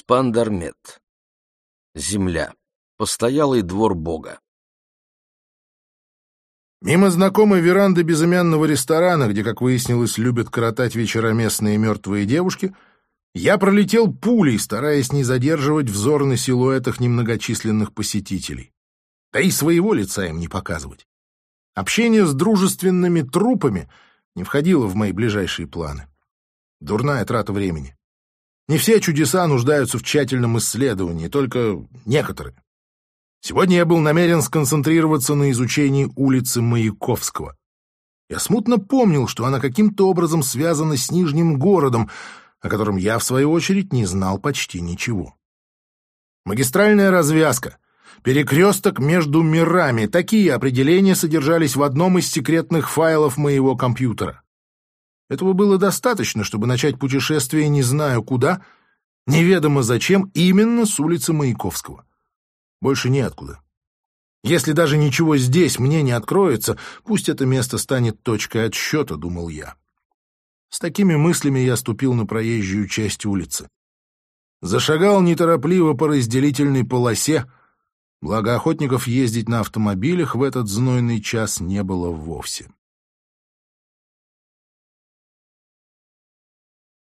Спандармет. Земля. Постоялый двор Бога. Мимо знакомой веранды безымянного ресторана, где, как выяснилось, любят коротать вечера местные мертвые девушки, я пролетел пулей, стараясь не задерживать взор на силуэтах немногочисленных посетителей. Да и своего лица им не показывать. Общение с дружественными трупами не входило в мои ближайшие планы. Дурная трата времени. Не все чудеса нуждаются в тщательном исследовании, только некоторые. Сегодня я был намерен сконцентрироваться на изучении улицы Маяковского. Я смутно помнил, что она каким-то образом связана с Нижним городом, о котором я, в свою очередь, не знал почти ничего. Магистральная развязка, перекресток между мирами — такие определения содержались в одном из секретных файлов моего компьютера. Этого было достаточно, чтобы начать путешествие не знаю куда, неведомо зачем, именно с улицы Маяковского. Больше неоткуда. Если даже ничего здесь мне не откроется, пусть это место станет точкой отсчета, думал я. С такими мыслями я ступил на проезжую часть улицы. Зашагал неторопливо по разделительной полосе, благо охотников ездить на автомобилях в этот знойный час не было вовсе.